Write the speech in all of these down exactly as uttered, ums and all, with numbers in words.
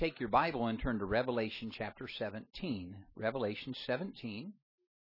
Take your Bible and turn to Revelation chapter seventeen. Revelation seventeen.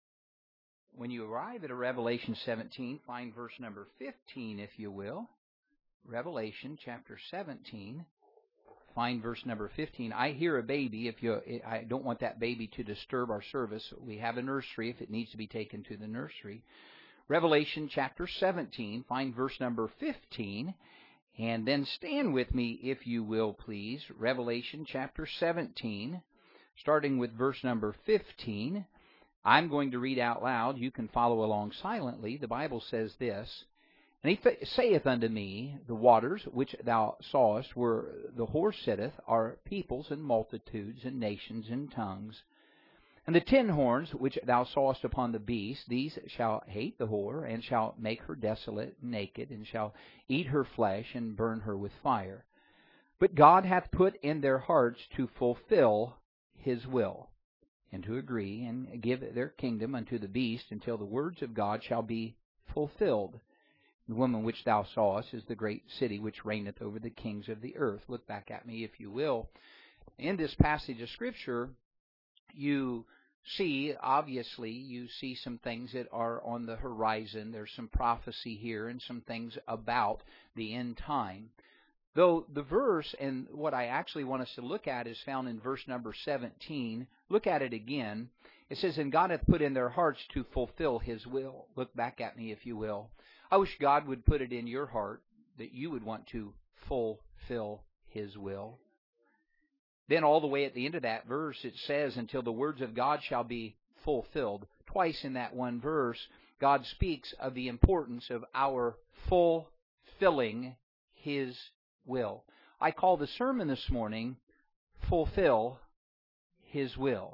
When you arrive at a Revelation seventeen, find verse number fifteen, if you will. Revelation chapter seventeen. Find verse number fifteen. I hear a baby. If you, I don't want that baby to disturb our service. We have a nursery if it needs to be taken to the nursery. Revelation chapter seventeen. Find verse number fifteen. And then stand with me, if you will, please. Revelation chapter seventeen, starting with verse number fifteen. I'm going to read out loud. You can follow along silently. The Bible says this. And he saith unto me, the waters which thou sawest, where the whore sitteth, are peoples and multitudes and nations and tongues. And the ten horns which thou sawest upon the beast, these shall hate the whore, and shall make her desolate, naked, and shall eat her flesh, and burn her with fire. But God hath put in their hearts to fulfill His will, and to agree, and give their kingdom unto the beast, until the words of God shall be fulfilled. The woman which thou sawest is the great city which reigneth over the kings of the earth. Look back at me, if you will. In this passage of Scripture, you see, obviously, you see some things that are on the horizon. There's some prophecy here and some things about the end time. Though the verse, and what I actually want us to look at, is found in verse number seventeen. Look at it again. It says, and God hath put in their hearts to fulfill His will. Look back at me, if you will. I wish God would put it in your heart that you would want to fulfill His will. Then all the way at the end of that verse, it says, until the words of God shall be fulfilled. Twice in that one verse, God speaks of the importance of our fulfilling His will. I call the sermon this morning, Fulfill His Will.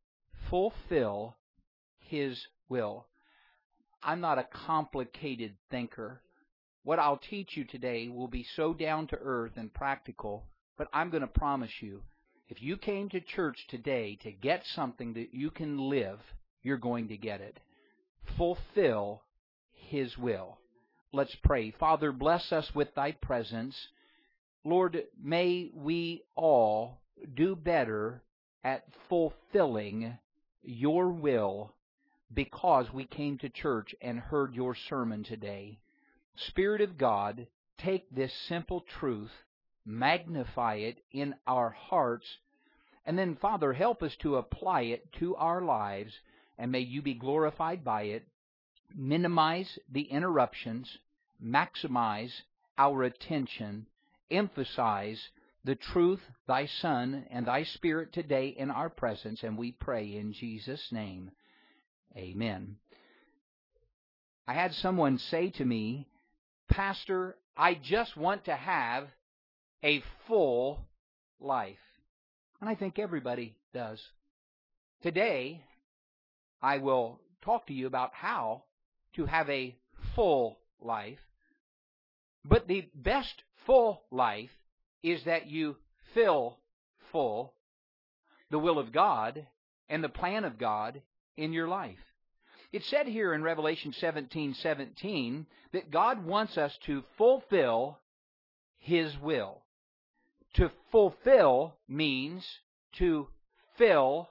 Fulfill His will. I'm not a complicated thinker. What I'll teach you today will be so down to earth and practical, but I'm going to promise you, if you came to church today to get something that you can live, you're going to get it. Fulfill His will. Let's pray. Father, bless us with Thy presence. Lord, may we all do better at fulfilling Your will because we came to church and heard Your sermon today. Spirit of God, take this simple truth, magnify it in our hearts, and then, Father, help us to apply it to our lives, and may You be glorified by it. Minimize the interruptions, maximize our attention, emphasize the truth, Thy Son, and Thy Spirit today in our presence, and we pray in Jesus' name. Amen. I had someone say to me, Pastor, I just want to have a full life. And I think everybody does. Today, I will talk to you about how to have a full life. But the best full life is that you fill full the will of God and the plan of God in your life. It said here in Revelation seventeen seventeen that God wants us to fulfill His will. To fulfill means to fill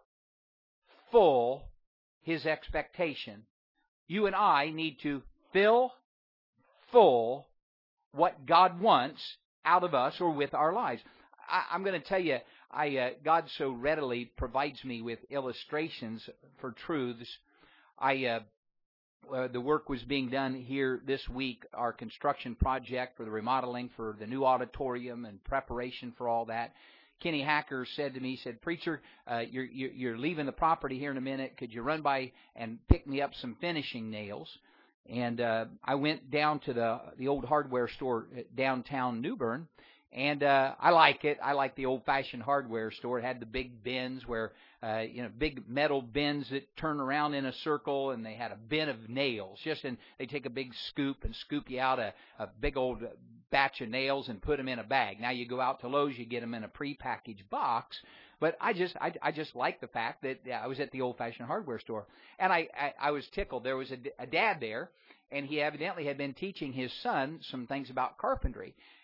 full His expectation. You and I need to fill full what God wants out of us or with our lives. I, I'm going to tell you, I, uh, God so readily provides me with illustrations for truths. I uh, uh, the work was being done here this week, our construction project for the remodeling for the new auditorium and preparation for all that. Kenny Hacker said to me, he said, Preacher, uh, you're, you're leaving the property here in a minute. Could you run by and pick me up some finishing nails? And uh, I went down to the the old hardware store downtown New Bern, and uh, I like it. I like the old-fashioned hardware store. It had the big bins where, uh, you know, big metal bins that turn around in a circle, and they had a bin of nails. Just and they take a big scoop and scoop you out a, a big old batch of nails and put them in a bag. Now you go out to Lowe's, you get them in a prepackaged box. But I just I, I just like the fact that I was at the old-fashioned hardware store, and I, I, I was tickled. There was a, a dad there, and he evidently had been teaching his son some things about carpentry.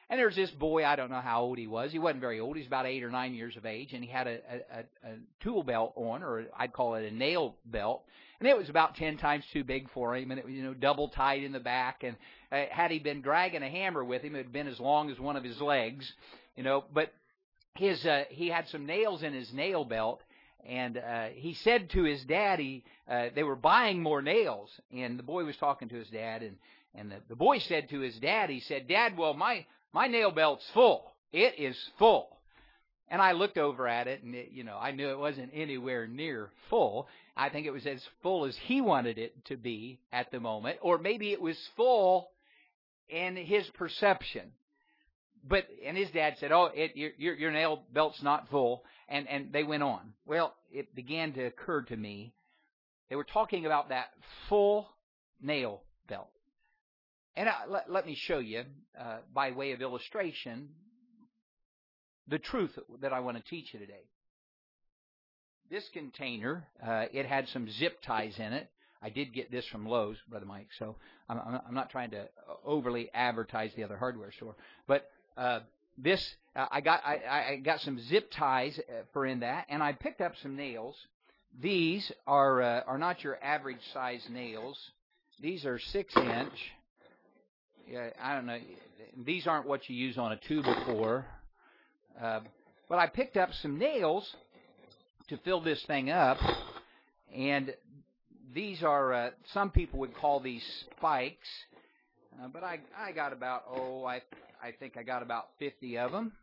And there's this boy, I don't know how old he was. He wasn't very old. He was about eight or nine years of age, and he had a, a, a tool belt on, or I'd call it a nail belt. And it was about ten times too big for him, and it was, you know, double tied in the back. And uh, had he been dragging a hammer with him, it had been as long as one of his legs, you know. But his uh, he had some nails in his nail belt, and uh, he said to his daddy, uh, they were buying more nails, and the boy was talking to his dad, and and the, the boy said to his dad, he said, "Dad, well, my My nail belt's full. It is full." And I looked over at it, and it, you know, I knew it wasn't anywhere near full. I think it was as full as he wanted it to be at the moment, or maybe it was full in his perception. But and his dad said, "Oh, it, your your nail belt's not full," and and they went on. Well, it began to occur to me, they were talking about that full nail belt. And I, let, let me show you, uh, by way of illustration, the truth that I want to teach you today. This container, uh, it had some zip ties in it. I did get this from Lowe's, Brother Mike, so I'm, I'm not trying to overly advertise the other hardware store. But uh, this, uh, I got I, I got some zip ties for in that, and I picked up some nails. These are uh, are not your average size nails. These are six inch. Yeah, I don't know. These aren't what you use on a two before. Uh, but I picked up some nails to fill this thing up, and these are, uh, some people would call these spikes, uh, but I I got about, oh, I, I think I got about fifty of them.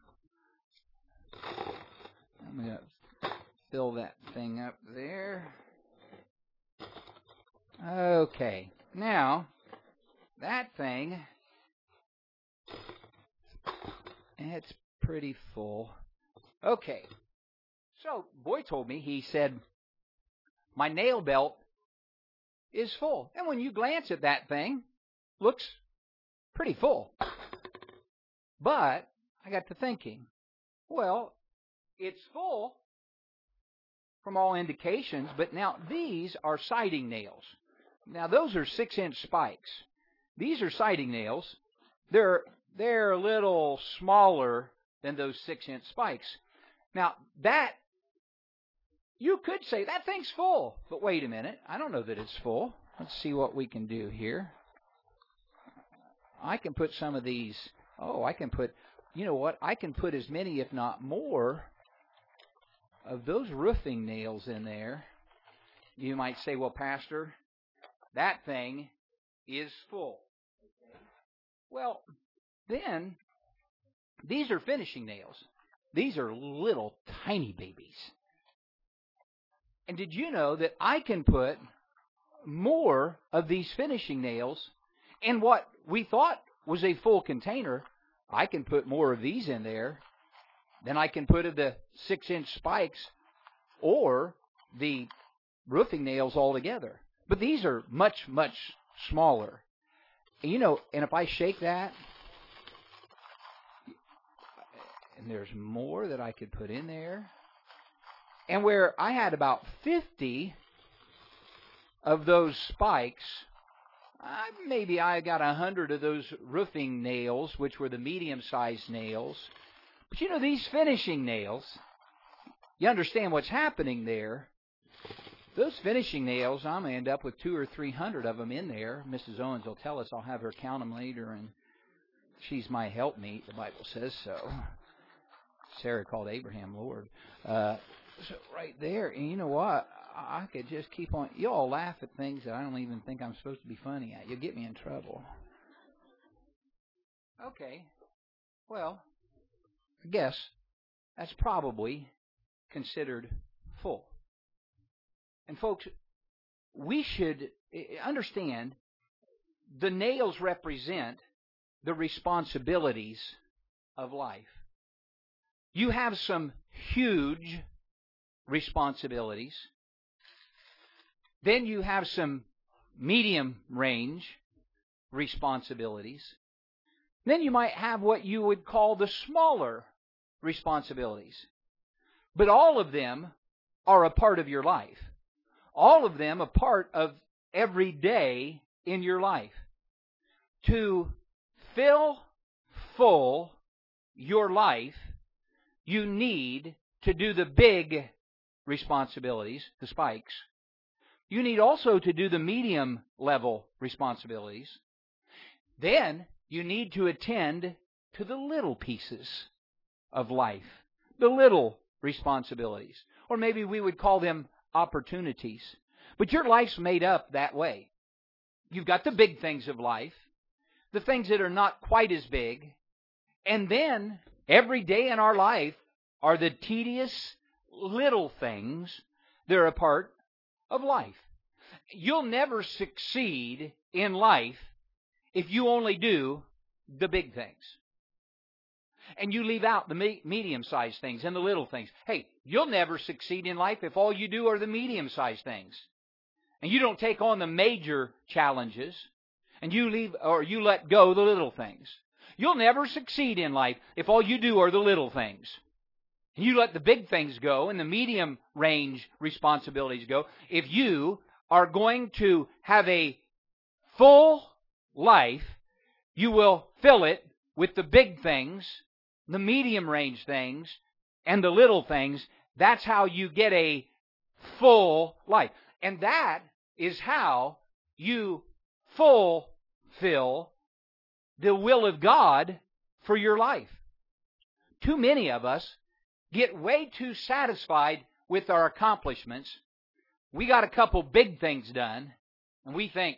I'm going to fill that thing up there. Okay. Now, that thing, it's pretty full. Okay. So, boy told me, he said, my nail belt is full. And when you glance at that thing, looks pretty full. But I got to thinking, well, it's full from all indications, but now these are siding nails. Now, those are six-inch spikes. These are siding nails. They're they're a little smaller than those six-inch spikes. Now, that, you could say, that thing's full. But wait a minute. I don't know that it's full. Let's see what we can do here. I can put some of these, oh, I can put, you know what? I can put as many, if not more, of those roofing nails in there. You might say, well, Pastor, that thing is full. Well, then, these are finishing nails. These are little tiny babies. And did you know that I can put more of these finishing nails in what we thought was a full container? I can put more of these in there than I can put of the six-inch spikes or the roofing nails altogether. But these are much, much smaller. And you know, and if I shake that, and there's more that I could put in there. And where I had about fifty of those spikes, uh, maybe I got a hundred of those roofing nails, which were the medium-sized nails. But you know, these finishing nails, you understand what's happening there. Those finishing nails, I'm going to end up with two or three hundred of them in there. Missus Owens will tell us. I'll have her count them later, and she's my helpmeet. The Bible says so. Sarah called Abraham Lord. Uh, so right there, and you know what? I could just keep on. You all laugh at things that I don't even think I'm supposed to be funny at. You'll get me in trouble. Okay. Well, I guess that's probably considered full. And folks, we should understand the nails represent the responsibilities of life. You have some huge responsibilities. Then you have some medium range responsibilities. Then you might have what you would call the smaller responsibilities. But all of them are a part of your life. All of them a part of every day in your life. To fill full your life, you need to do the big responsibilities, the spikes. You need also to do the medium level responsibilities. Then you need to attend to the little pieces of life, the little responsibilities. Or maybe we would call them opportunities. But your life's made up that way. You've got the big things of life, the things that are not quite as big, and then every day in our life are the tedious little things that are a part of life. You'll never succeed in life if you only do the big things. And you leave out the me- medium-sized things and the little things. Hey, you'll never succeed in life if all you do are the medium-sized things. And you don't take on the major challenges, and you leave or you let go the little things. You'll never succeed in life if all you do are the little things. And you let the big things go and the medium range responsibilities go. If you are going to have a full life, you will fill it with the big things, the medium range things, and the little things. That's how you get a full life. And that is how you fulfill the will of God for your life. Too many of us get way too satisfied with our accomplishments. We got a couple big things done, and we think,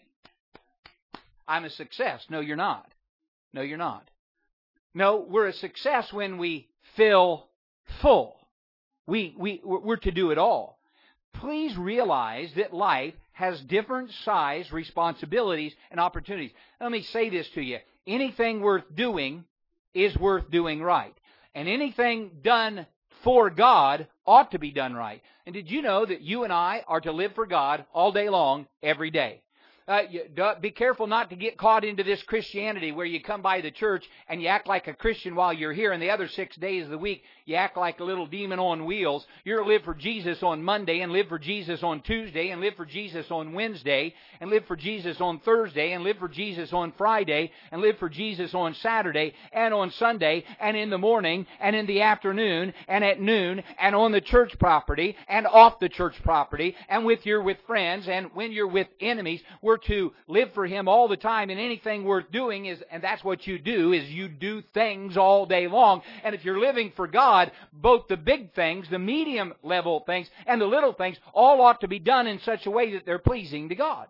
I'm a success. No, you're not. No, you're not. No, we're a success when we fill full. We, we, we're to do it all. Please realize that life has different size responsibilities and opportunities. Let me say this to you. Anything worth doing is worth doing right. And anything done for God ought to be done right. And did you know that you and I are to live for God all day long, every day? Uh, you, be careful not to get caught into this Christianity where you come by the church and you act like a Christian while you're here, and the other six days of the week you act like a little demon on wheels. You're to live for Jesus on Monday, and live for Jesus on Tuesday, and live for Jesus on Wednesday, and live for Jesus on Thursday, and live for Jesus on Friday, and live for Jesus on Saturday, and on Sunday, and in the morning, and in the afternoon, and at noon, and on the church property, and off the church property, and with your with friends, and when you're with enemies. We're to live for Him all the time, and anything worth doing is, and that's what you do, is you do things all day long. And if you're living for God, both the big things, the medium level things, and the little things, all ought to be done in such a way that they're pleasing to God.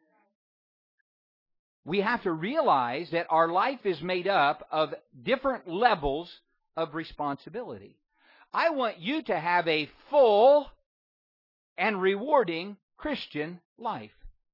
We have to realize that our life is made up of different levels of responsibility. I want you to have a full and rewarding Christian life.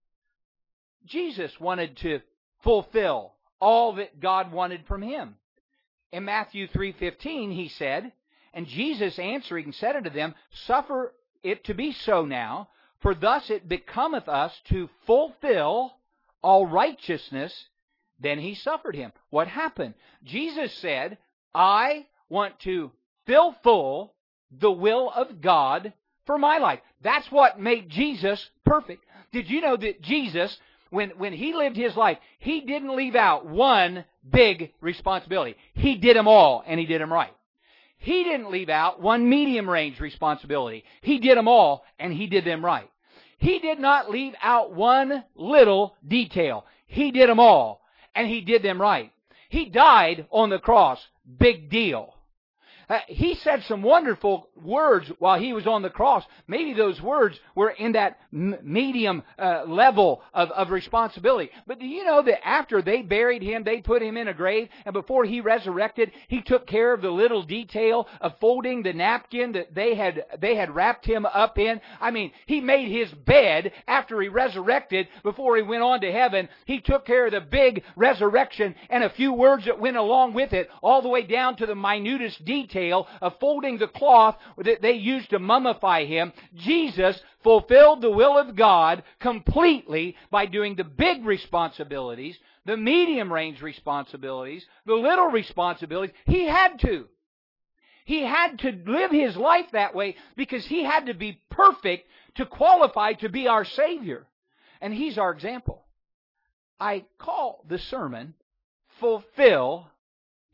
Jesus wanted to fulfill all that God wanted from Him. In Matthew three fifteen, He said, and Jesus answering said unto them, Suffer it to be so now, for thus it becometh us to fulfill all righteousness. Then He suffered him. What happened? Jesus said, I want to fill full the will of God for my life. That's what made Jesus perfect. Did you know that Jesus, When, when He lived His life, He didn't leave out one big responsibility. He did them all, and He did them right. He didn't leave out one medium-range responsibility. He did them all, and He did them right. He did not leave out one little detail. He did them all, and He did them right. He died on the cross. Big deal. Uh, he said some wonderful words while He was on the cross. Maybe those words were in that m- medium uh, level of, of responsibility. But do you know that after they buried Him, they put Him in a grave, and before He resurrected, He took care of the little detail of folding the napkin that they had they had wrapped Him up in? I mean, He made His bed after He resurrected. Before He went on to heaven, He took care of the big resurrection and a few words that went along with it, all the way down to the minutest detail of folding the cloth that they used to mummify Him. Jesus fulfilled the will of God completely by doing the big responsibilities, the medium-range responsibilities, the little responsibilities. He had to. He had to live His life that way because He had to be perfect to qualify to be our Savior. And He's our example. I call the sermon, Fulfill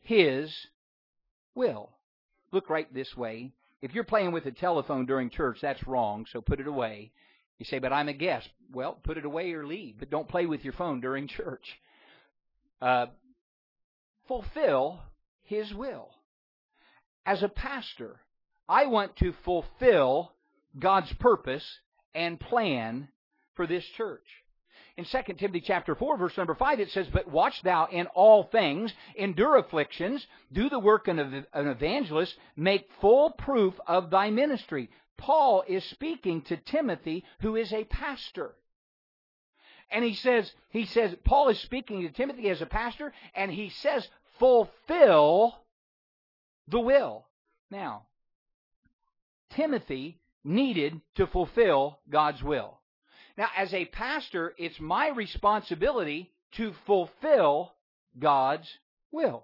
His will. Look right this way. If you're playing with a telephone during church, that's wrong, so put it away. You say, but I'm a guest. Well, put it away or leave, but don't play with your phone during church. Uh, fulfill His will. As a pastor, I want to fulfill God's purpose and plan for this church. In Second Timothy chapter four, verse number five, it says, but watch thou in all things, endure afflictions, do the work of an evangelist, make full proof of thy ministry. Paul is speaking to Timothy, who is a pastor. And he says, he says, Paul is speaking to Timothy as a pastor, and he says, fulfill the will. Now, Timothy needed to fulfill God's will. Now, as a pastor, it's my responsibility to fulfill God's will.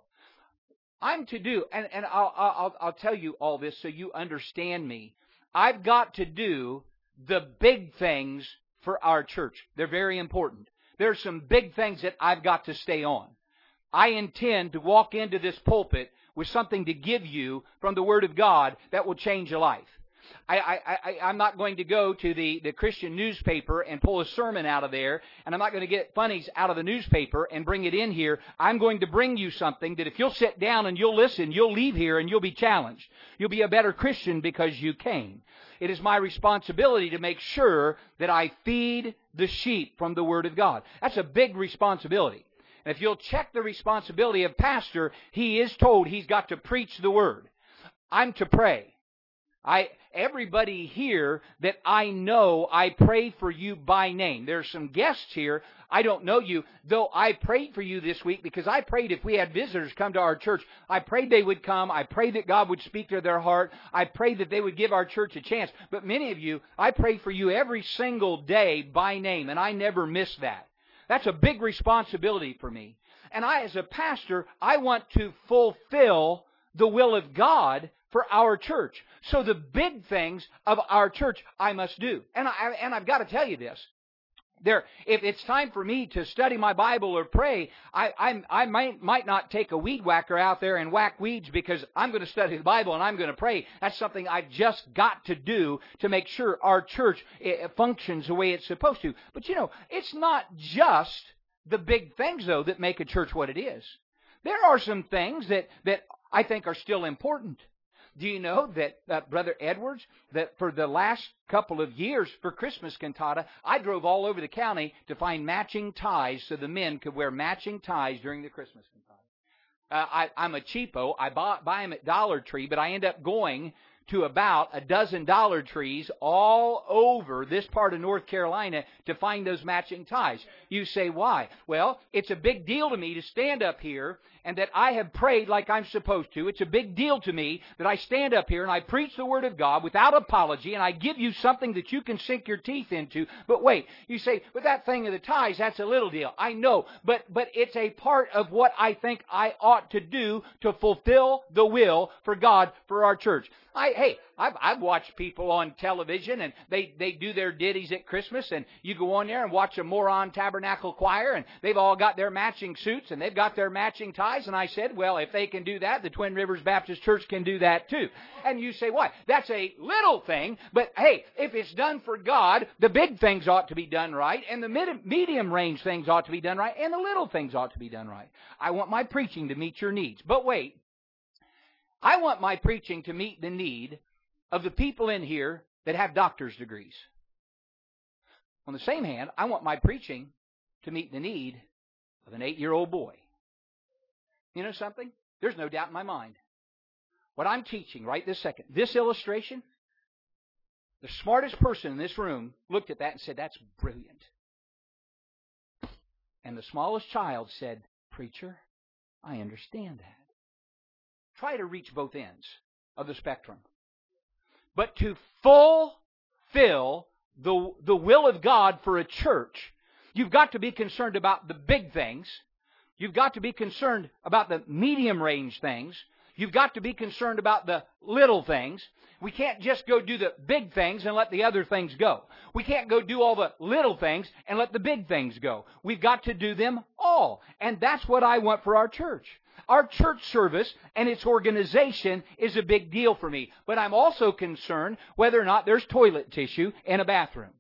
I'm to do, and, and I'll, I'll, I'll tell you all this so you understand me. I've got to do the big things for our church. They're very important. There are some big things that I've got to stay on. I intend to walk into this pulpit with something to give you from the Word of God that will change your life. I, I, I, I'm not going to go to the, the Christian newspaper and pull a sermon out of there, and I'm not going to get funnies out of the newspaper and bring it in here. I'm going to bring you something that if you'll sit down and you'll listen, you'll leave here and you'll be challenged. You'll be a better Christian because you came. It is my responsibility to make sure that I feed the sheep from the Word of God. That's a big responsibility. And if you'll check the responsibility of pastor, he is told he's got to preach the Word. I'm to pray. I everybody here that I know, I pray for you by name. There's some guests here. I don't know you, though I prayed for you this week because I prayed if we had visitors come to our church, I prayed they would come. I prayed that God would speak to their heart. I prayed that they would give our church a chance. But many of you, I pray for you every single day by name, and I never miss that. That's a big responsibility for me. And I, as a pastor, I want to fulfill the will of God for our church. So the big things of our church I must do. And, I, and I've got to tell you this. There, if it's time for me to study my Bible or pray, I, I, I might, might not take a weed whacker out there and whack weeds because I'm going to study the Bible and I'm going to pray. That's something I've just got to do to make sure our church functions the way it's supposed to. But you know, it's not just the big things, though, that make a church what it is. There are some things that, that I think are still important. Do you know that, uh, Brother Edwards, that for the last couple of years for Christmas cantata, I drove all over the county to find matching ties so the men could wear matching ties during the Christmas cantata. Uh, I, I'm a cheapo. I buy, buy them at Dollar Tree, but I end up going to about a dozen Dollar Trees all over this part of North Carolina to find those matching ties. You say, why? Well, it's a big deal to me to stand up here and that I have prayed like I'm supposed to. It's a big deal to me that I stand up here and I preach the Word of God without apology and I give you something that you can sink your teeth into. But wait, you say, but that thing of the ties, that's a little deal. I know, but, but it's a part of what I think I ought to do to fulfill the will for God for our church. I, hey, I've, I've watched people on television and they, they do their ditties at Christmas and you go on there and watch a Moron Tabernacle Choir and they've all got their matching suits and they've got their matching ties. And I said, well, if they can do that, the Twin Rivers Baptist Church can do that too. And you say, why? That's a little thing, but hey, if it's done for God, the big things ought to be done right and the mid- medium range things ought to be done right and the little things ought to be done right. I want my preaching to meet your needs. But wait. I want my preaching to meet the need of the people in here that have doctor's degrees. On the same hand, I want my preaching to meet the need of an eight-year-old boy. You know something? There's no doubt in my mind. What I'm teaching right this second, this illustration, the smartest person in this room looked at that and said, that's brilliant. And the smallest child said, preacher, I understand that. Try to reach both ends of the spectrum. But to fulfill the, the will of God for a church, you've got to be concerned about the big things. You've got to be concerned about the medium range things. You've got to be concerned about the little things. We can't just go do the big things and let the other things go. We can't go do all the little things and let the big things go. We've got to do them all. all. And that's what I want for our church. Our church service and its organization is a big deal for me. But I'm also concerned whether or not there's toilet tissue in a bathroom.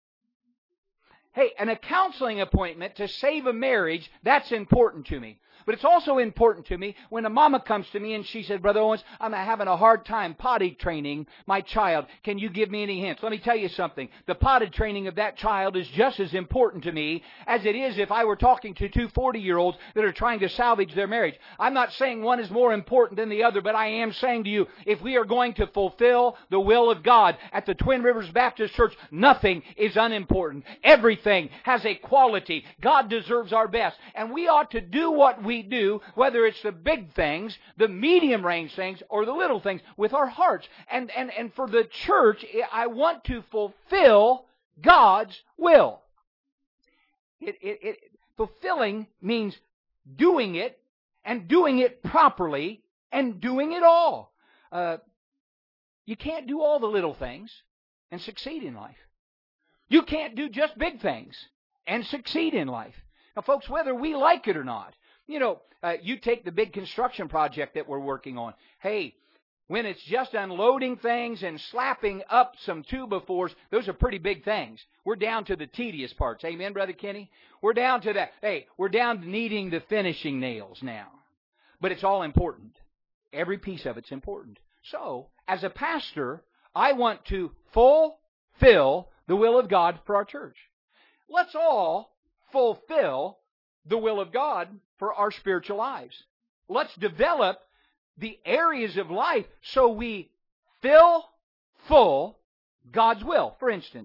Hey, and a counseling appointment to save a marriage, that's important to me. But it's also important to me when a mama comes to me and she said, Brother Owens, I'm having a hard time potty training my child. Can you give me any hints? Let me tell you something. The potty training of that child is just as important to me as it is if I were talking to two forty-year-olds that are trying to salvage their marriage. I'm not saying one is more important than the other, but I am saying to you, if we are going to fulfill the will of God at the Twin Rivers Baptist Church, nothing is unimportant. Everything has a quality. God deserves our best. And we ought to do what we We do, whether it's the big things, the medium range things, or the little things, with our hearts. And, and, and for the church, I want to fulfill God's will. It, it, it, fulfilling means doing it, and doing it properly, and doing it all. Uh, you can't do all the little things and succeed in life. You can't do just big things and succeed in life. Now, folks, whether we like it or not, you know, uh, you take the big construction project that we're working on. Hey, when it's just unloading things and slapping up some two-by-fours, those are pretty big things. We're down to the tedious parts. Amen, Brother Kenny? We're down to that. Hey, we're down to needing the finishing nails now. But it's all important. Every piece of it's important. So, as a pastor, I want to fulfill the will of God for our church. Let's all fulfill the will of God for our spiritual lives. Let's develop the areas of life so we fill full God's will. For instance,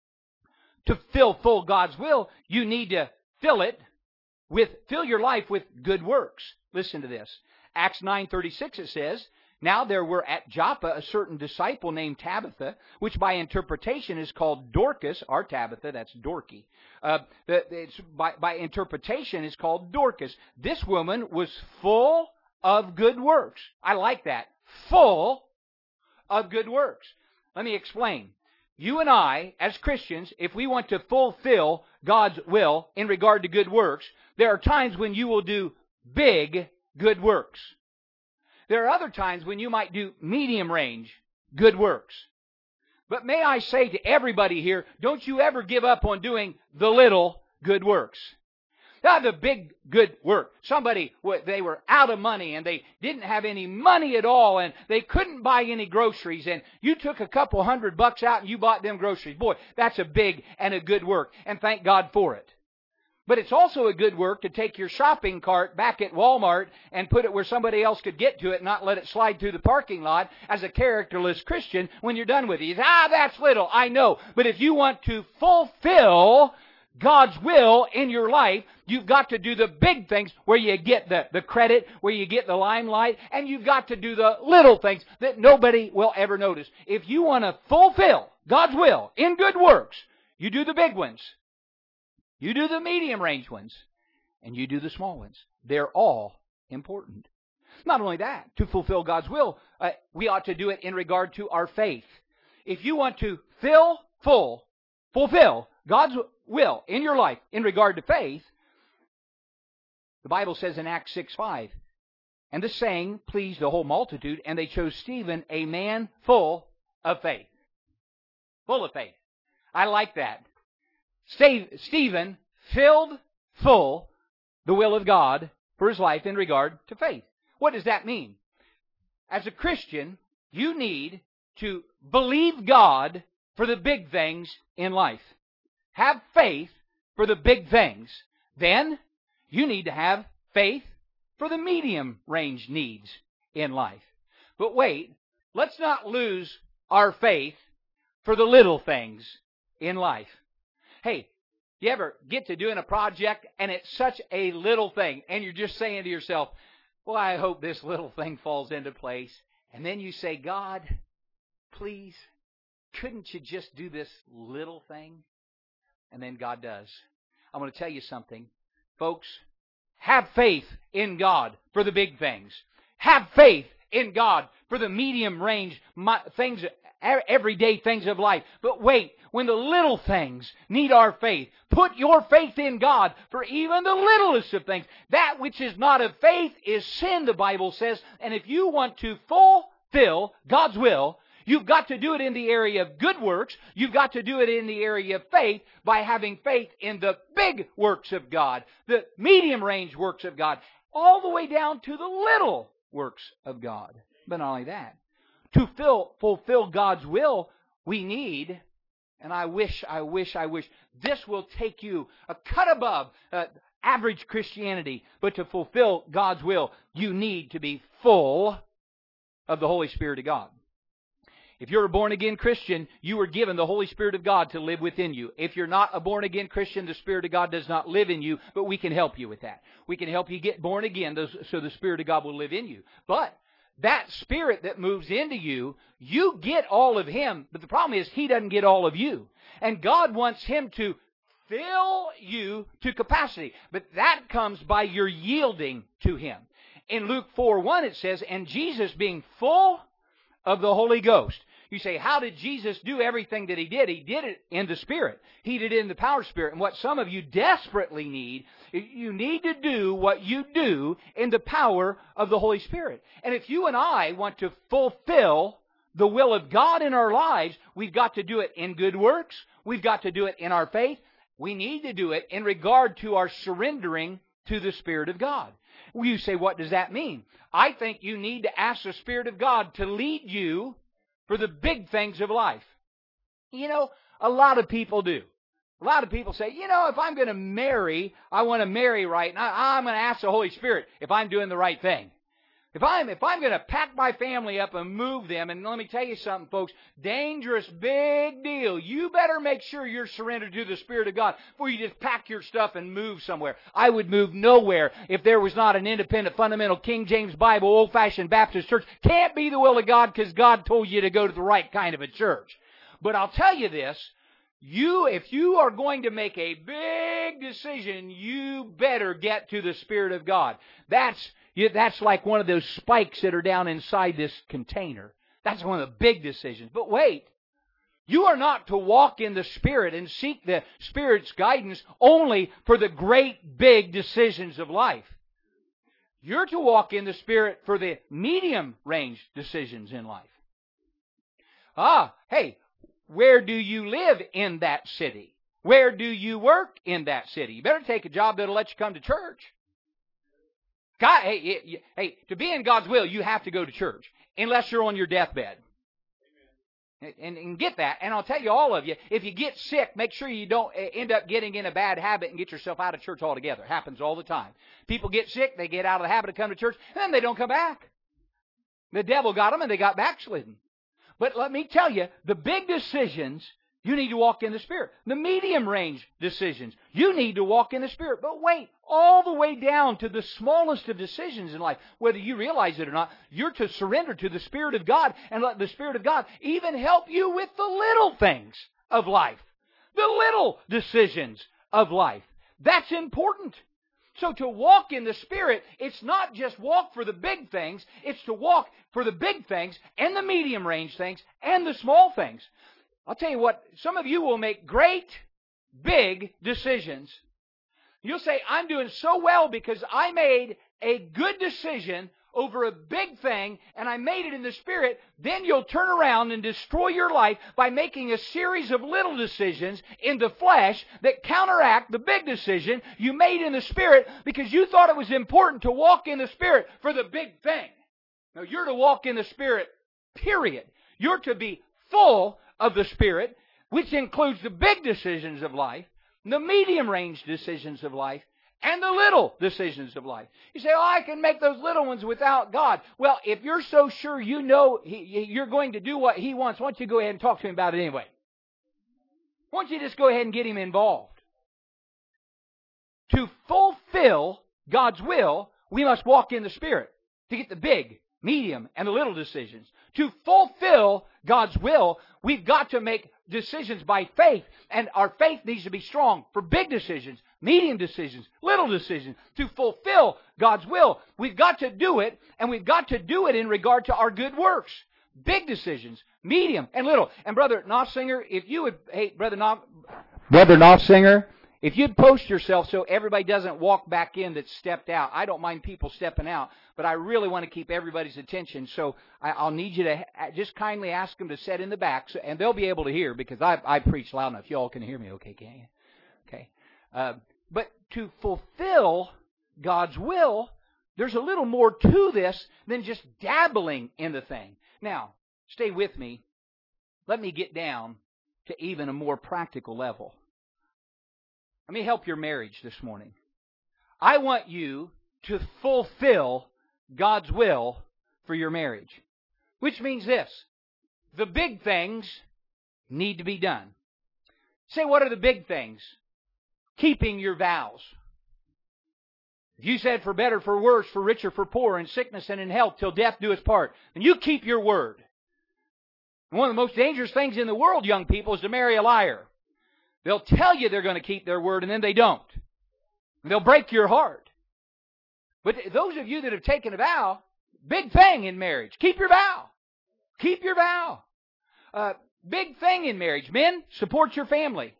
to fill full God's will, you need to fill it with, fill your life with good works. Listen to this. Acts nine thirty-six, it says, Now there were at Joppa a certain disciple named Tabitha, which by interpretation is called Dorcas, our Tabitha, that's Dorky. Uh, it's by, by interpretation is called Dorcas. This woman was full of good works. I like that. Full of good works. Let me explain. You and I, as Christians, if we want to fulfill God's will in regard to good works, there are times when you will do big good works. There are other times when you might do medium range good works. But may I say to everybody here, don't you ever give up on doing the little good works. Now, the big good work. Somebody, they were out of money and they didn't have any money at all and they couldn't buy any groceries, and you took a couple hundred bucks out and you bought them groceries. Boy, that's a big and a good work, and thank God for it. But it's also a good work to take your shopping cart back at Walmart and put it where somebody else could get to it and not let it slide through the parking lot as a characterless Christian when you're done with it. You say, ah, that's little. I know. But if you want to fulfill God's will in your life, you've got to do the big things where you get the, the credit, where you get the limelight, and you've got to do the little things that nobody will ever notice. If you want to fulfill God's will in good works, you do the big ones. You do the medium-range ones, and you do the small ones. They're all important. Not only that, to fulfill God's will, uh, we ought to do it in regard to our faith. If you want to fill, full, fulfill God's will in your life in regard to faith, the Bible says in Acts six five, and the saying pleased the whole multitude, and they chose Stephen, a man full of faith. Full of faith. I like that. Stephen filled full the will of God for his life in regard to faith. What does that mean? As a Christian, you need to believe God for the big things in life. Have faith for the big things. Then, you need to have faith for the medium range needs in life. But wait, let's not lose our faith for the little things in life. Hey, you ever get to doing a project and it's such a little thing and you're just saying to yourself, well, I hope this little thing falls into place. And then you say, God, please, couldn't you just do this little thing? And then God does. I'm going to tell you something. Folks, have faith in God for the big things. Have faith in God for the medium range things everyday things of life. But wait, when the little things need our faith, put your faith in God for even the littlest of things. That which is not of faith is sin, the Bible says. And if you want to fulfill God's will, you've got to do it in the area of good works. You've got to do it in the area of faith by having faith in the big works of God, the medium-range works of God, all the way down to the little works of God. But not only that, to fill, fulfill God's will, we need, and I wish, I wish, I wish, this will take you a cut above uh, average Christianity, but to fulfill God's will, you need to be full of the Holy Spirit of God. If you're a born-again Christian, you were given the Holy Spirit of God to live within you. If you're not a born-again Christian, the Spirit of God does not live in you, but we can help you with that. We can help you get born again so the Spirit of God will live in you. But that Spirit that moves into you, you get all of Him, but the problem is He doesn't get all of you. And God wants Him to fill you to capacity, but that comes by your yielding to Him. In Luke four one it says, and Jesus being full of the Holy Ghost. You say, how did Jesus do everything that He did? He did it in the Spirit. He did it in the power of Spirit. And what some of you desperately need, you need to do what you do in the power of the Holy Spirit. And if you and I want to fulfill the will of God in our lives, we've got to do it in good works. We've got to do it in our faith. We need to do it in regard to our surrendering to the Spirit of God. Well, you say, what does that mean? I think you need to ask the Spirit of God to lead you for the big things of life. You know, a lot of people do. A lot of people say, you know, if I'm going to marry, I want to marry right, and I, I'm going to ask the Holy Spirit if I'm doing the right thing. If I'm, if I'm going to pack my family up and move them, and let me tell you something, folks, dangerous, big deal. You better make sure you're surrendered to the Spirit of God before you just pack your stuff and move somewhere. I would move nowhere if there was not an independent, fundamental, King James Bible, old-fashioned Baptist church. Can't be the will of God because God told you to go to the right kind of a church. But I'll tell you this, you, if you are going to make a big decision, you better get to the Spirit of God. That's You, that's like one of those spikes that are down inside this container. That's one of the big decisions. But wait, you are not to walk in the Spirit and seek the Spirit's guidance only for the great big decisions of life. You're to walk in the Spirit for the medium-range decisions in life. Ah, hey, where do you live in that city? Where do you work in that city? You better take a job that'll let you come to church. God, hey, hey, to be in God's will, you have to go to church, unless you're on your deathbed. And, and get that. And I'll tell you, all of you, if you get sick, make sure you don't end up getting in a bad habit and get yourself out of church altogether. It happens all the time. People get sick, they get out of the habit of coming to church, and then they don't come back. The devil got them, and they got backslidden. But let me tell you, the big decisions, you need to walk in the Spirit. The medium-range decisions, you need to walk in the Spirit. But wait, all the way down to the smallest of decisions in life, whether you realize it or not, you're to surrender to the Spirit of God and let the Spirit of God even help you with the little things of life. The little decisions of life. That's important. So to walk in the Spirit, it's not just walk for the big things, it's to walk for the big things and the medium-range things and the small things. I'll tell you what, some of you will make great, big decisions. You'll say, I'm doing so well because I made a good decision over a big thing, and I made it in the Spirit. Then you'll turn around and destroy your life by making a series of little decisions in the flesh that counteract the big decision you made in the Spirit because you thought it was important to walk in the Spirit for the big thing. Now, you're to walk in the Spirit, period. You're to be full of the Spirit, which includes the big decisions of life, the medium-range decisions of life, and the little decisions of life. You say, oh, I can make those little ones without God. Well, if you're so sure you know he, you're going to do what He wants, why don't you go ahead and talk to Him about it anyway? Why don't you just go ahead and get Him involved? To fulfill God's will, we must walk in the Spirit to get the big, medium, and the little decisions. To fulfill God's will, we've got to make decisions by faith, and our faith needs to be strong for big decisions, medium decisions, little decisions. To fulfill God's will, we've got to do it, and we've got to do it in regard to our good works. Big decisions, medium and little. And Brother Knopfsinger, if you would, hey, Brother Knopf, Brother Knopfsinger, if you'd post yourself so everybody doesn't walk back in that stepped out. I don't mind people stepping out, but I really want to keep everybody's attention. So I, I'll need you to just kindly ask them to sit in the back, so, and they'll be able to hear because I, I preach loud enough. You all can hear me, okay? Can you? Okay. Uh, but to fulfill God's will, there's a little more to this than just dabbling in the thing. Now, stay with me. Let me get down to even a more practical level. Let me help your marriage this morning. I want you to fulfill God's will for your marriage. Which means this. The big things need to be done. Say, what are the big things? Keeping your vows. If you said for better, for worse, for richer, for poorer, in sickness and in health, till death do us part, then you keep your word. And one of the most dangerous things in the world, young people, is to marry a liar. They'll tell you they're going to keep their word, and then they don't. And they'll break your heart. But those of you that have taken a vow, big thing in marriage. Keep your vow. Keep your vow. Uh, big thing in marriage. Men, support your family.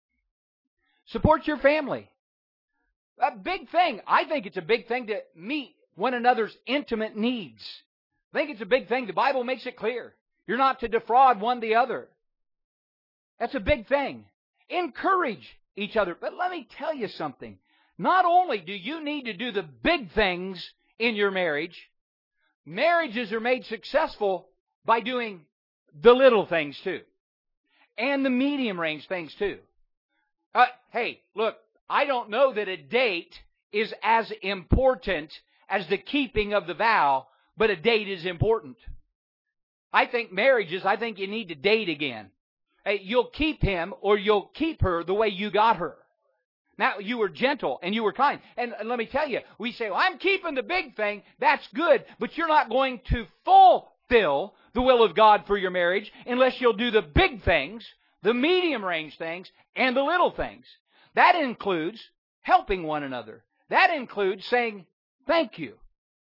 Support your family. A big thing. I think it's a big thing to meet one another's intimate needs. I think it's a big thing. The Bible makes it clear. You're not to defraud one the other. That's a big thing. Encourage each other. But let me tell you something. Not only do you need to do the big things in your marriage, marriages are made successful by doing the little things too. And the medium range things too. Uh, hey, look, I don't know that a date is as important as the keeping of the vow, but a date is important. I think marriages, I think you need to date again. Hey, you'll keep him or you'll keep her the way you got her. Now, you were gentle and you were kind. And, and let me tell you, we say, well, I'm keeping the big thing. That's good. But you're not going to fulfill the will of God for your marriage unless you'll do the big things, the medium range things, and the little things. That includes helping one another. That includes saying thank you.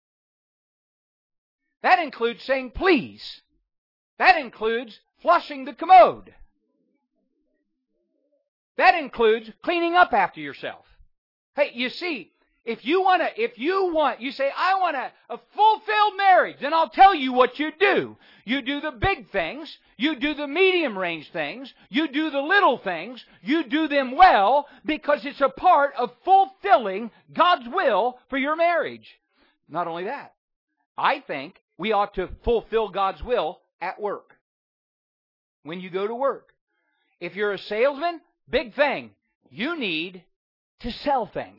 That includes saying please. That includes flushing the commode. That includes cleaning up after yourself. Hey, you see, if you want to, if you want, you say, I want a, a fulfilled marriage, then I'll tell you what you do. You do the big things. You do the medium range things. You do the little things. You do them well because it's a part of fulfilling God's will for your marriage. Not only that, I think we ought to fulfill God's will at work. When you go to work. If you're a salesman, big thing. You need to sell things.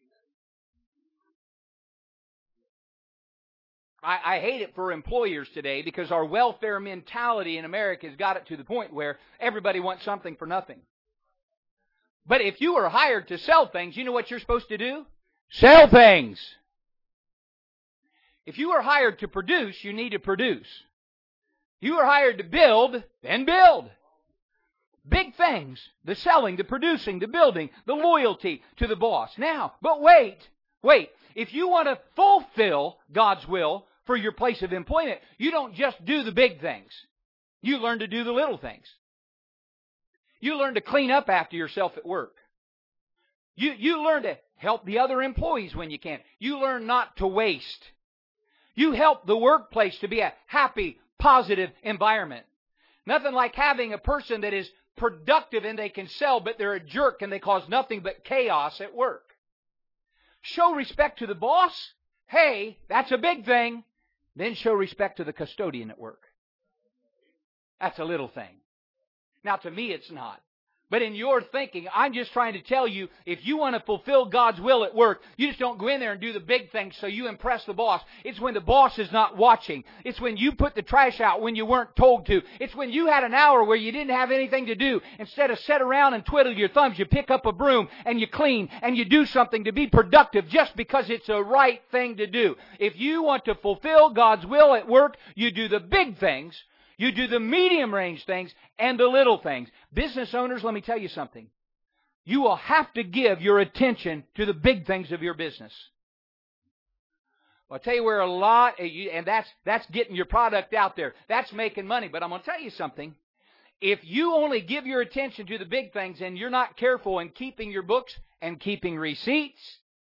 I, I hate it for employers today because our welfare mentality in America has got it to the point where everybody wants something for nothing. But if you are hired to sell things, you know what you're supposed to do? Sell things. If you are hired to produce, you need to produce. You are hired to build, then build. Big things. The selling, the producing, the building, the loyalty to the boss. Now, but wait, wait. If you want to fulfill God's will for your place of employment, you don't just do the big things. You learn to do the little things. You learn to clean up after yourself at work. You, you learn to help the other employees when you can. You learn not to waste. You help the workplace to be a happy, positive environment. Nothing like having a person that is productive and they can sell, but they're a jerk and they cause nothing but chaos at work. Show respect to the boss. Hey, that's a big thing. Then show respect to the custodian at work. That's a little thing. Now, to me, it's not. But in your thinking, I'm just trying to tell you, if you want to fulfill God's will at work, you just don't go in there and do the big things so you impress the boss. It's when the boss is not watching. It's when you put the trash out when you weren't told to. It's when you had an hour where you didn't have anything to do. Instead of sit around and twiddle your thumbs, you pick up a broom and you clean and you do something to be productive just because it's a right thing to do. If you want to fulfill God's will at work, you do the big things. You do the medium range things and the little things. Business owners, let me tell you something. You will have to give your attention to the big things of your business. I'll tell you where a lot, and that's that's getting your product out there. That's making money. But I'm going to tell you something. If you only give your attention to the big things and you're not careful in keeping your books and keeping receipts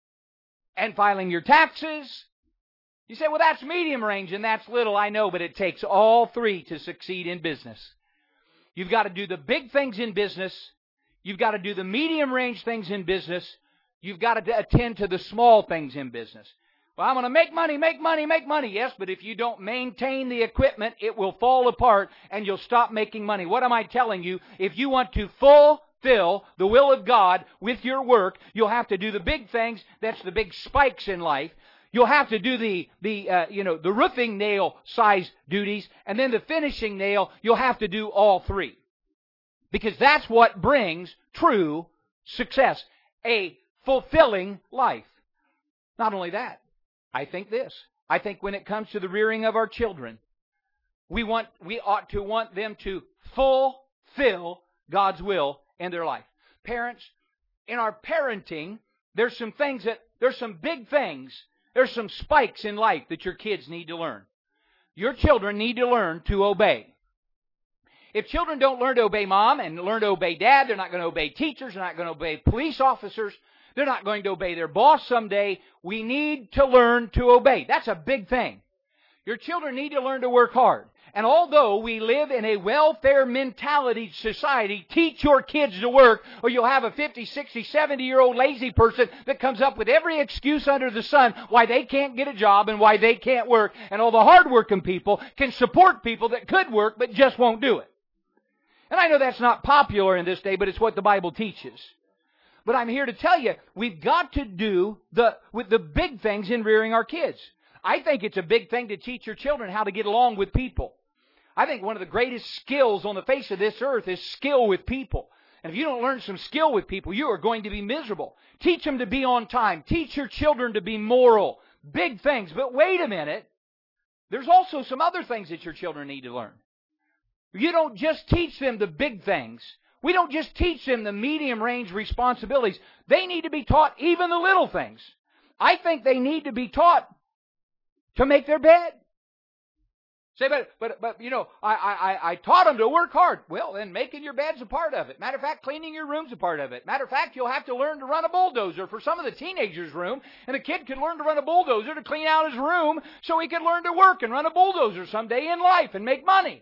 and filing your taxes, you say, well, that's medium range and that's little. I know, but it takes all three to succeed in business. You've got to do the big things in business. You've got to do the medium range things in business. You've got to attend to the small things in business. Well, I'm going to make money, make money, make money. Yes, but if you don't maintain the equipment, it will fall apart and you'll stop making money. What am I telling you? If you want to fulfill the will of God with your work, you'll have to do the big things. That's the big spikes in life. You'll have to do the, the uh, you know, the roofing nail size duties, and then the finishing nail, you'll have to do all three. Because that's what brings true success. A fulfilling life. Not only that, I think this. I think when it comes to the rearing of our children, we want we ought to want them to fulfill God's will in their life. Parents, in our parenting, there's some things that there's some big things, there's some spikes in life that your kids need to learn. Your children need to learn to obey. If children don't learn to obey mom and learn to obey dad, they're not going to obey teachers, they're not going to obey police officers, they're not going to obey their boss someday. We need to learn to obey. That's a big thing. Your children need to learn to work hard. And although we live in a welfare mentality society, teach your kids to work, or you'll have a fifty, sixty, seventy-year-old lazy person that comes up with every excuse under the sun why they can't get a job and why they can't work. And all the hard-working people can support people that could work but just won't do it. And I know that's not popular in this day, but it's what the Bible teaches. But I'm here to tell you, we've got to do the with the big things in rearing our kids. I think it's a big thing to teach your children how to get along with people. I think one of the greatest skills on the face of this earth is skill with people. And if you don't learn some skill with people, you are going to be miserable. Teach them to be on time. Teach your children to be moral. Big things. But wait a minute. There's also some other things that your children need to learn. You don't just teach them the big things. We don't just teach them the medium-range responsibilities. They need to be taught even the little things. I think they need to be taught to make their bed. Say, but, but, but you know, I, I, I taught them to work hard. Well, then making your bed's a part of it. Matter of fact, cleaning your room's a part of it. Matter of fact, you'll have to learn to run a bulldozer for some of the teenagers' room. And a kid can learn to run a bulldozer to clean out his room so he can learn to work and run a bulldozer someday in life and make money.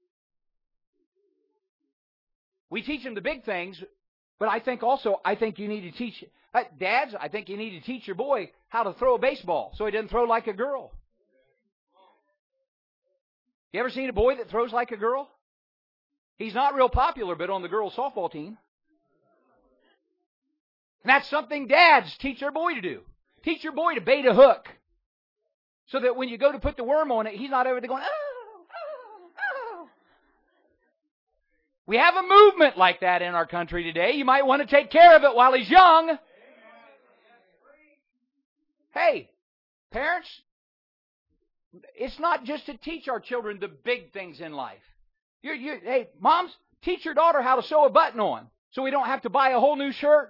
We teach them the big things, but I think also, I think you need to teach, uh, dads, I think you need to teach your boy how to throw a baseball so he doesn't throw like a girl. You ever seen a boy that throws like a girl? He's not real popular, but on the girls' softball team. And that's something dads teach their boy to do. Teach your boy to bait a hook so that when you go to put the worm on it, he's not over there going, ah! We have a movement like that in our country today. You might want to take care of it while he's young. Hey, parents, it's not just to teach our children the big things in life. You're, you're, hey, moms, teach your daughter how to sew a button on so we don't have to buy a whole new shirt.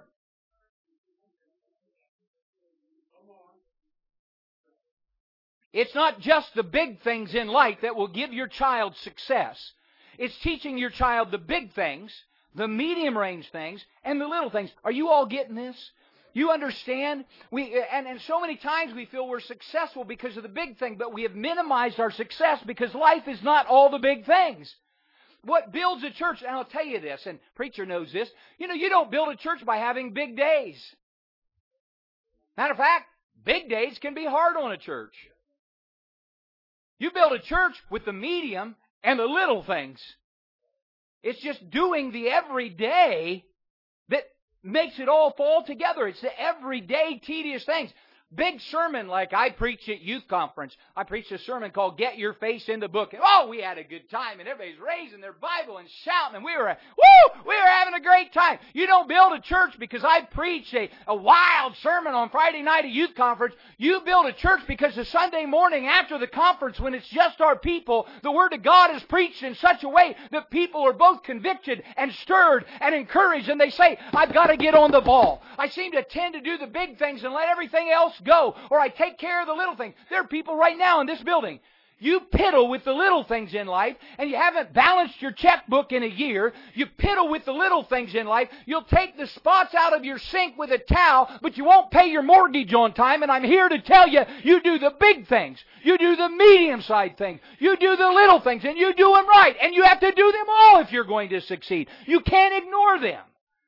It's not just the big things in life that will give your child success. It's teaching your child the big things, the medium-range things, and the little things. Are you all getting this? You understand? We and, and so many times we feel we're successful because of the big thing, but we have minimized our success because life is not all the big things. What builds a church, and I'll tell you this, and preacher knows this, you know, you don't build a church by having big days. Matter of fact, big days can be hard on a church. You build a church with the medium and the little things. It's just doing the everyday that makes it all fall together. It's the everyday tedious things. Big sermon like I preached at youth conference. I preached a sermon called Get Your Face in the Book. And, oh, we had a good time, and everybody's raising their Bible and shouting, and we were, woo, we were having a great time. You don't build a church because I preached a, a wild sermon on Friday night at youth conference. You build a church because the Sunday morning after the conference, when it's just our people, the Word of God is preached in such a way that people are both convicted and stirred and encouraged, and they say, I've got to get on the ball. I seem to tend to do the big things and let everything else let's go. Or I take care of the little things. There are people right now in this building. You piddle with the little things in life, and you haven't balanced your checkbook in a year. You piddle with the little things in life. You'll take the spots out of your sink with a towel, but you won't pay your mortgage on time. And I'm here to tell you, you do the big things. You do the medium-sized things. You do the little things, and you do them right. And you have to do them all if you're going to succeed. You can't ignore them.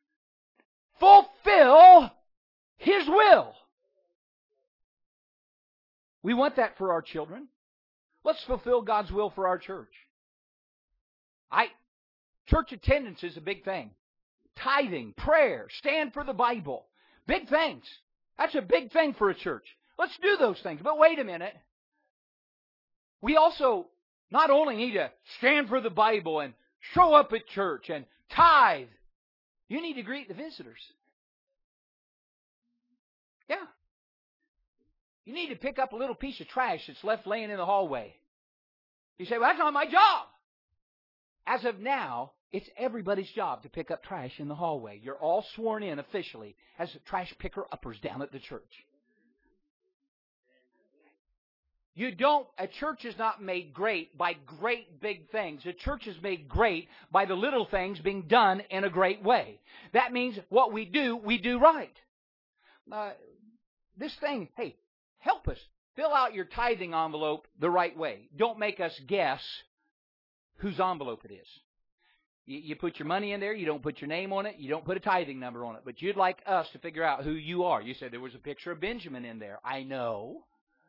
Fulfill His will. We want that for our children. Let's fulfill God's will for our church. I, church attendance is a big thing. Tithing, prayer, stand for the Bible. Big things. That's a big thing for a church. Let's do those things. But wait a minute. We also not only need to stand for the Bible and show up at church and tithe. You need to greet the visitors. Yeah. You need to pick up a little piece of trash that's left laying in the hallway. You say, well, that's not my job. As of now, it's everybody's job to pick up trash in the hallway. You're all sworn in officially as trash picker-uppers down at the church. You don't, a church is not made great by great big things. A church is made great by the little things being done in a great way. That means what we do, we do right. Uh, this thing, hey, help us. Fill out your tithing envelope the right way. Don't make us guess whose envelope it is. You, you put your money in there. You don't put your name on it. You don't put a tithing number on it. But you'd like us to figure out who you are. You said there was a picture of Benjamin in there. I know.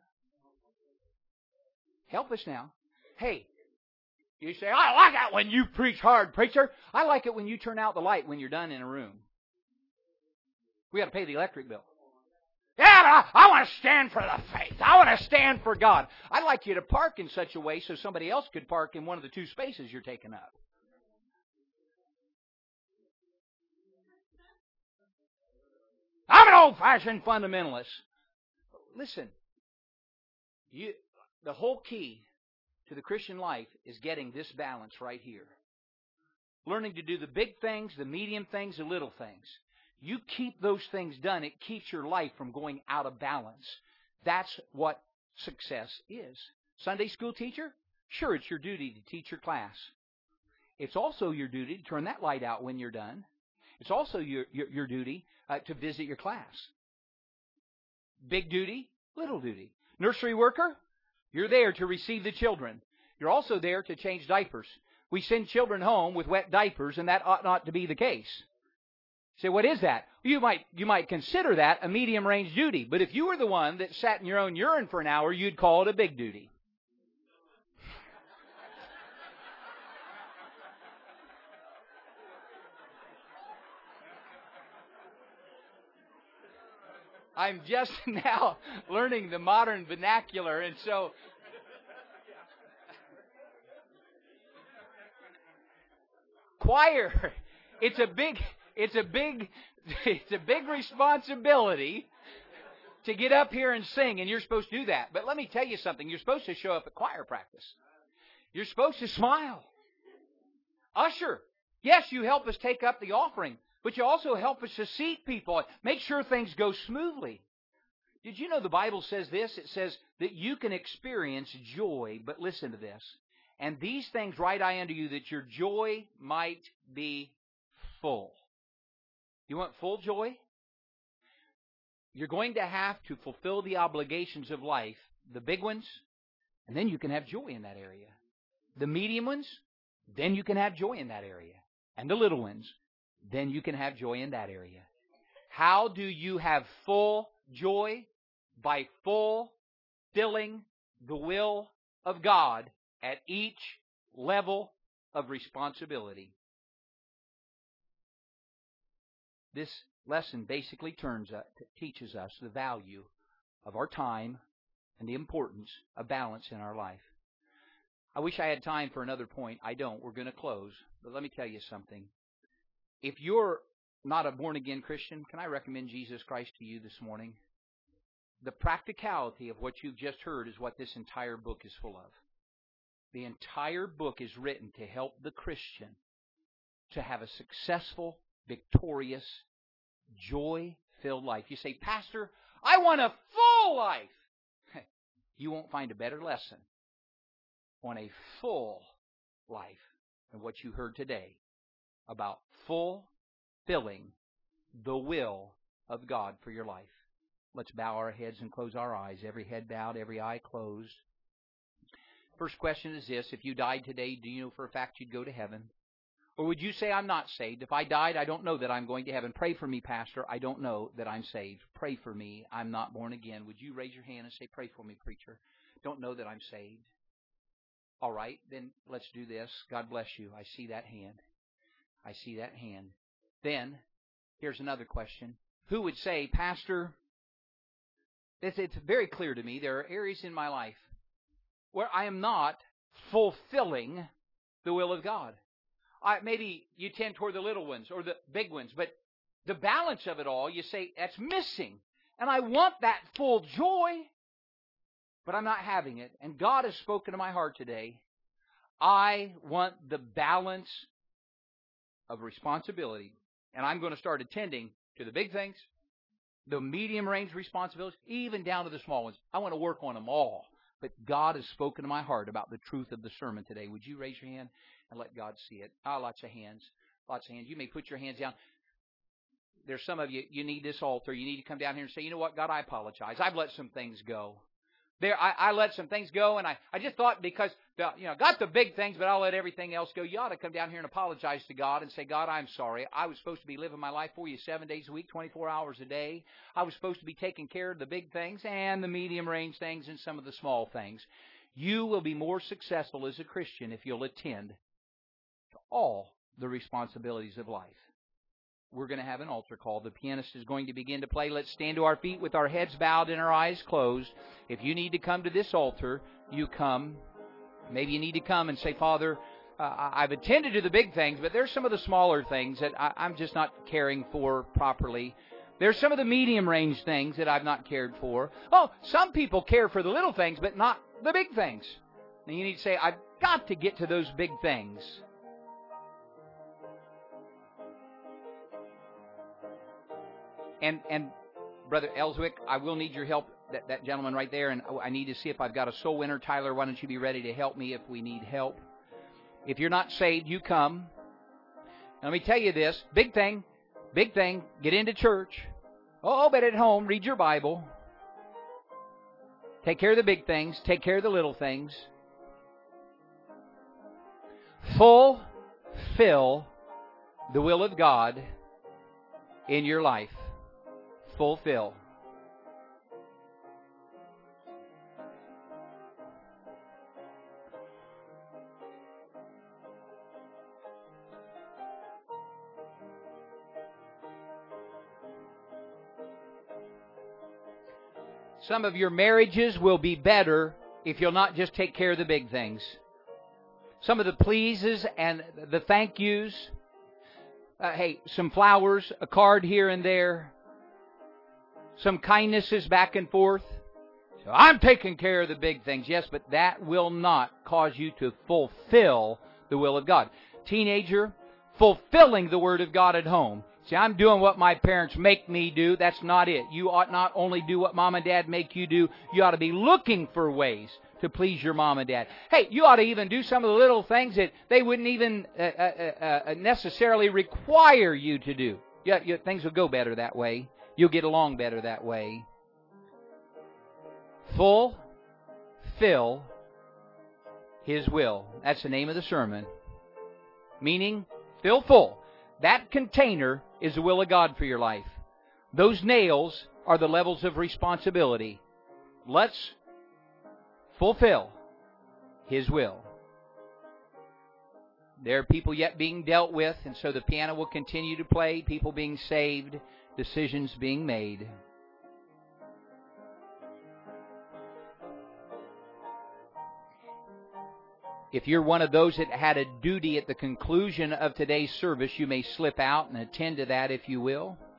Help us now. Hey, you say, I like it when you preach hard, preacher. I like it when you turn out the light when you're done in a room. We got to pay the electric bill. Yeah, but I, I want to stand for the faith. I want to stand for God. I'd like you to park in such a way so somebody else could park in one of the two spaces you're taking up. I'm an old-fashioned fundamentalist. Listen, you, the whole key to the Christian life is getting this balance right here. Learning to do the big things, the medium things, the little things. You keep those things done, it keeps your life from going out of balance. That's what success is. Sunday school teacher? Sure, it's your duty to teach your class. It's also your duty to turn that light out when you're done. It's also your, your, your duty uh, to visit your class. Big duty, little duty. Nursery worker? You're there to receive the children. You're also there to change diapers. We send children home with wet diapers, and that ought not to be the case. Say, what is that? You might you might consider that a medium-range duty. But if you were the one that sat in your own urine for an hour, you'd call it a big duty. I'm just now learning the modern vernacular, and so choir, it's a big... It's a big, it's a big responsibility to get up here and sing, and you're supposed to do that. But let me tell you something. You're supposed to show up at choir practice. You're supposed to smile. Usher, yes, you help us take up the offering, but you also help us to seat people, make sure things go smoothly. Did you know the Bible says this? It says that you can experience joy, but listen to this. And these things write I unto you, that your joy might be full. You want full joy? You're going to have to fulfill the obligations of life, the big ones, and then you can have joy in that area. The medium ones, then you can have joy in that area. And the little ones, then you can have joy in that area. How do you have full joy? By fulfilling the will of God at each level of responsibility. This lesson basically turns uh, teaches us the value of our time and the importance of balance in our life. I wish I had time for another point. I don't. We're going to close. But let me tell you something. If you're not a born-again Christian, can I recommend Jesus Christ to you this morning? The practicality of what you've just heard is what this entire book is full of. The entire book is written to help the Christian to have a successful, victorious, joy-filled life. You say, Pastor, I want a full life. You won't find a better lesson on a full life than what you heard today about fulfilling the will of God for your life. Let's bow our heads and close our eyes. Every head bowed, every eye closed. First question is this. If you died today, do you know for a fact you'd go to heaven? Or would you say, I'm not saved? If I died, I don't know that I'm going to heaven. Pray for me, Pastor. I don't know that I'm saved. Pray for me. I'm not born again. Would you raise your hand and say, pray for me, preacher? Don't know that I'm saved. All right, then let's do this. God bless you. I see that hand. I see that hand. Then, here's another question. Who would say, Pastor, it's, it's very clear to me there are areas in my life where I am not fulfilling the will of God. I, maybe you tend toward the little ones or the big ones, but the balance of it all, you say, that's missing. And I want that full joy, but I'm not having it. And God has spoken to my heart today. I want the balance of responsibility. And I'm going to start attending to the big things, the medium range responsibilities, even down to the small ones. I want to work on them all. But God has spoken to my heart about the truth of the sermon today. Would you raise your hand and let God see it? Ah, lots of hands. Lots of hands. You may put your hands down. There's some of you, you need this altar. You need to come down here and say, you know what, God, I apologize. I've let some things go. There, I, I let some things go, and I, I just thought because, the, you know, got the big things, but I'll let everything else go. You ought to come down here and apologize to God and say, God, I'm sorry. I was supposed to be living my life for you seven days a week, twenty-four hours a day. I was supposed to be taking care of the big things and the medium-range things and some of the small things. You will be more successful as a Christian if you'll attend to all the responsibilities of life. We're going to have an altar call. The pianist is going to begin to play. Let's stand to our feet with our heads bowed and our eyes closed. If you need to come to this altar, you come. Maybe you need to come and say, Father, uh, I've attended to the big things, but there's some of the smaller things that I, I'm just not caring for properly. There's some of the medium-range things that I've not cared for. Oh, some people care for the little things, but not the big things. And you need to say, I've got to get to those big things. And, and Brother Ellswick, I will need your help, that, that gentleman right there, and I need to see if I've got a soul winner. Tyler, why don't you be ready to help me if we need help? If you're not saved, you come. And let me tell you this, big thing, big thing, get into church. Oh, but at home, read your Bible. Take care of the big things. Take care of the little things. Fulfill the will of God in your life. Fulfill. Some of your marriages will be better if you'll not just take care of the big things. Some of the pleases and the thank yous. Uh, hey, some flowers, a card here and there. Some kindnesses back and forth. So I'm taking care of the big things. Yes, but that will not cause you to fulfill the will of God. Teenager, fulfilling the Word of God at home. See, I'm doing what my parents make me do. That's not it. You ought not only do what Mom and Dad make you do, you ought to be looking for ways to please your Mom and Dad. Hey, you ought to even do some of the little things that they wouldn't even uh, uh, uh, necessarily require you to do. Yeah, yeah, things will go better that way. You'll get along better that way. Fulfill His will. That's the name of the sermon. Meaning, fill full. That container is the will of God for your life. Those nails are the levels of responsibility. Let's fulfill His will. There are people yet being dealt with, and so the piano will continue to play, people being saved, decisions being made. If you're one of those that had a duty at the conclusion of today's service, you may slip out and attend to that if you will.